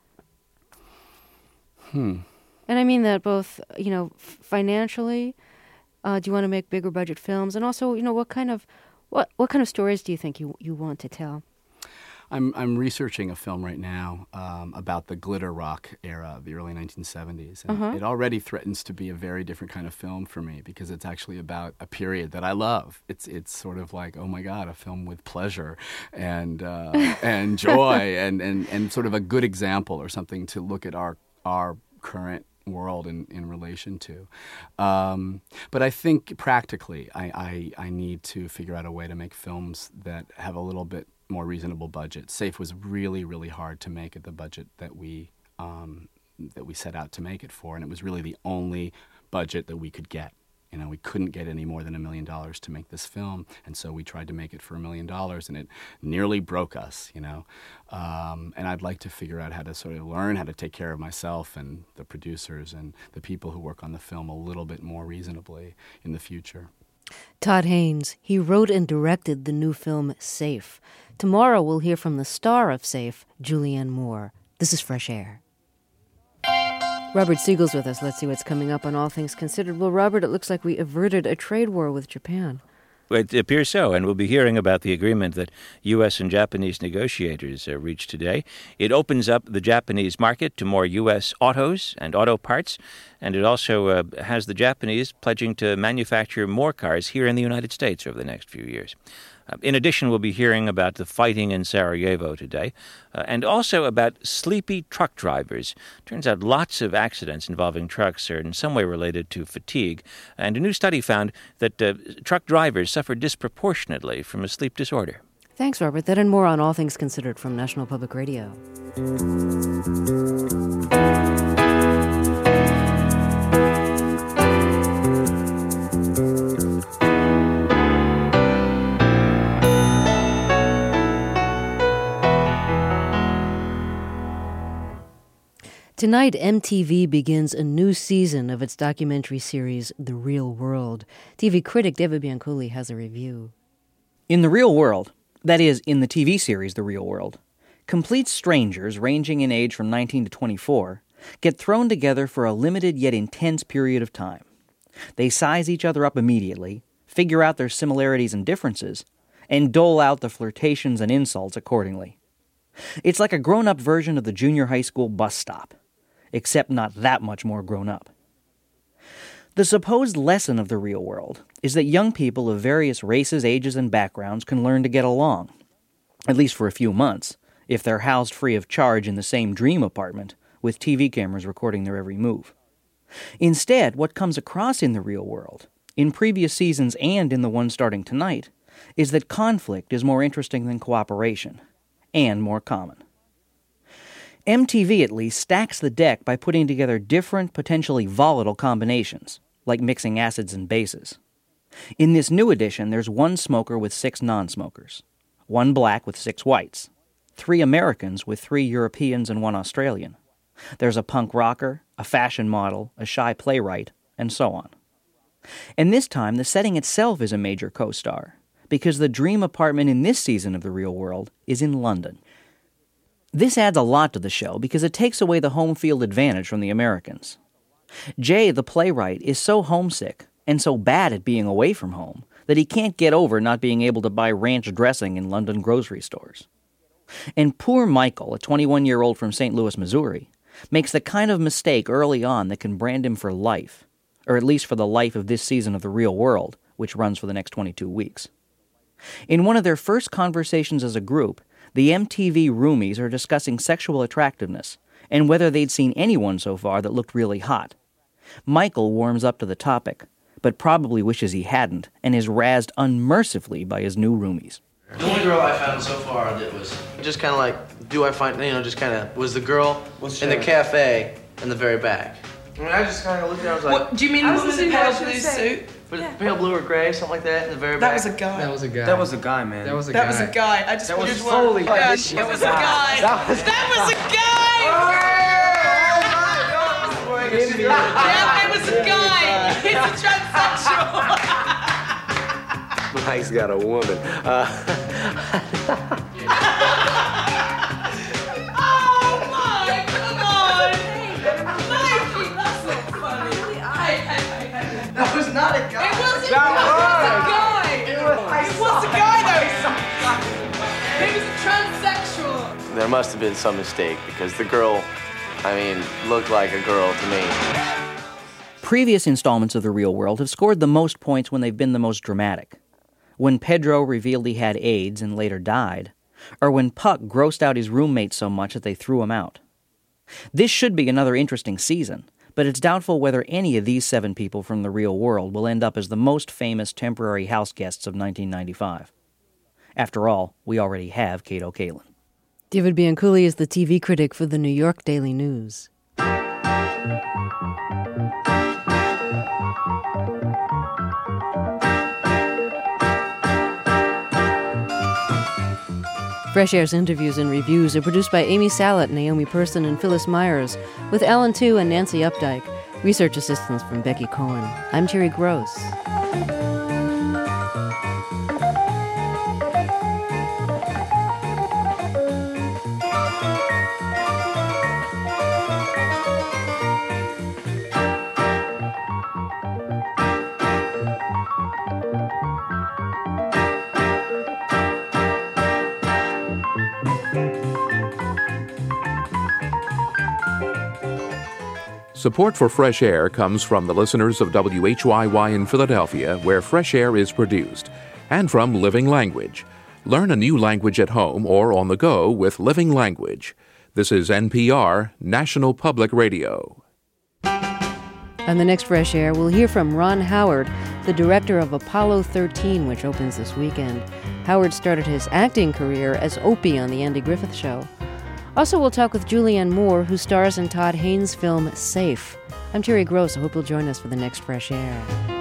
Hmm. And I mean that both, you know, f- financially. Uh, do you want to make bigger budget films, and also, you know, what kind of what what kind of stories do you think you you want to tell? I'm I'm researching a film right now um, about the glitter rock era of the early nineteen seventies. And uh-huh. it already threatens to be a very different kind of film for me, because it's actually about a period that I love. It's it's sort of like, oh my God, a film with pleasure and uh, and joy and, and, and sort of a good example or something to look at our our current world in, in relation to. Um, but I think practically I, I, I need to figure out a way to make films that have a little bit more reasonable budget. SAFE was really, really hard to make at the budget that we um, that we set out to make it for, and it was really the only budget that we could get. You know, we couldn't get any more than a million dollars to make this film, and so we tried to make it for a million dollars, and it nearly broke us, you know. Um, and I'd like to figure out how to sort of learn how to take care of myself and the producers and the people who work on the film a little bit more reasonably in the future. Todd Haynes, he wrote and directed the new film Safe. Tomorrow we'll hear from the star of Safe, Julianne Moore. This is Fresh Air. Robert Siegel's with us. Let's see what's coming up on All Things Considered. Well, Robert, it looks like we averted a trade war with Japan. It appears so, and we'll be hearing about the agreement that U S and Japanese negotiators uh, reached today. It opens up the Japanese market to more U S autos and auto parts, and it also uh, has the Japanese pledging to manufacture more cars here in the United States over the next few years. Uh, in addition, we'll be hearing about the fighting in Sarajevo today, uh, and also about sleepy truck drivers. Turns out lots of accidents involving trucks are in some way related to fatigue, and a new study found that uh, truck drivers suffer disproportionately from a sleep disorder. Thanks, Robert. That and more on All Things Considered from National Public Radio. Tonight, M T V begins a new season of its documentary series, The Real World. T V critic David Bianculli has a review. In The Real World, that is, in the T V series The Real World, complete strangers ranging in age from nineteen to twenty-four get thrown together for a limited yet intense period of time. They size each other up immediately, figure out their similarities and differences, and dole out the flirtations and insults accordingly. It's like a grown-up version of the junior high school bus stop, except not that much more grown up. The supposed lesson of the real world is that young people of various races, ages, and backgrounds can learn to get along, at least for a few months, if they're housed free of charge in the same dream apartment with T V cameras recording their every move. Instead, what comes across in the real world, in previous seasons and in the one starting tonight, is that conflict is more interesting than cooperation, and more common. M T V, at least, stacks the deck by putting together different, potentially volatile combinations, like mixing acids and bases. In this new edition, there's one smoker with six non-smokers, one black with six whites, three Americans with three Europeans and one Australian. There's a punk rocker, a fashion model, a shy playwright, and so on. And this time, the setting itself is a major co-star, because the dream apartment in this season of The Real World is in London. This adds a lot to the show because it takes away the home field advantage from the Americans. Jay, the playwright, is so homesick and so bad at being away from home that he can't get over not being able to buy ranch dressing in London grocery stores. And poor Michael, a twenty-one-year-old from Saint Louis, Missouri, makes the kind of mistake early on that can brand him for life, or at least for the life of this season of The Real World, which runs for the next twenty-two weeks. In one of their first conversations as a group, the M T V roomies are discussing sexual attractiveness and whether they'd seen anyone so far that looked really hot. Michael warms up to the topic, but probably wishes he hadn't, and is razzed unmercifully by his new roomies. The only girl I found so far that was just kind of like, do I find, you know, just kind of, was the girl What's in the cafe in the very back. I mean, I just kind of looked at her, I was like... What, do you mean the woman in the pale blue suit? Yeah. Pale blue or gray, something like that, in the very that back. That was a guy. That was a guy. That was a guy, man. That was a that guy. That was a guy. I just... That was holy... Yeah, that was a guy. That was, that was a guy! Oh, my God! Yeah, it was a guy! He's a transsexual! Mike's got a woman. Uh, oh my, come on! Mikey, that's not funny. I, I, I, that was not a guy. It wasn't that was a guy. It was, it was a guy though. He was a transsexual. There must have been some mistake because the girl, I mean, looked like a girl to me. Previous installments of The Real World have scored the most points when they've been the most dramatic. When Pedro revealed he had AIDS and later died, or when Puck grossed out his roommates so much that they threw him out. This should be another interesting season, but it's doubtful whether any of these seven people from The Real World will end up as the most famous temporary house guests of nineteen ninety-five. After all, we already have Kato Kaelin. David Bianculli is the T V critic for the New York Daily News. Fresh Air's interviews and reviews are produced by Amy Salet, Naomi Person, and Phyllis Myers, with Alan Tu and Nancy Updike. Research assistance from Becky Cohen. I'm Terry Gross. Support for Fresh Air comes from the listeners of W H Y Y in Philadelphia, where Fresh Air is produced, and from Living Language. Learn a new language at home or on the go with Living Language. This is N P R, National Public Radio. On the next Fresh Air, we'll hear from Ron Howard, the director of Apollo thirteen, which opens this weekend. Howard started his acting career as Opie on The Andy Griffith Show. Also, we'll talk with Julianne Moore, who stars in Todd Haynes' film Safe. I'm Terry Gross. I hope you'll join us for the next Fresh Air.